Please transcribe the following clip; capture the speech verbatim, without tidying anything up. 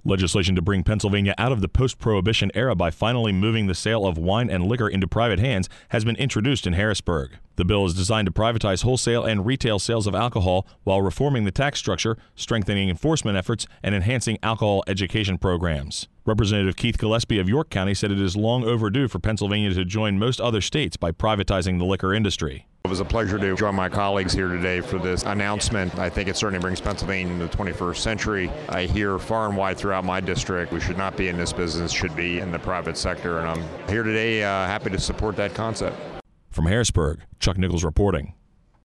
Legislation to bring Pennsylvania out of the post-prohibition era by finally moving the sale of wine and liquor into private hands has been introduced in Harrisburg. The bill is designed to privatize wholesale and retail sales of alcohol while reforming the tax structure, strengthening enforcement efforts, and enhancing alcohol education programs. Representative Keith Gillespie of York County said it is long overdue for Pennsylvania to join most other states by privatizing the liquor industry. It was a pleasure to join my colleagues here today for this announcement. I think it certainly brings Pennsylvania into the twenty-first century. I hear far and wide throughout my district, we should not be in this business, should be in the private sector. And I'm here today uh, happy to support that concept. From Harrisburg, Chuck Nichols reporting.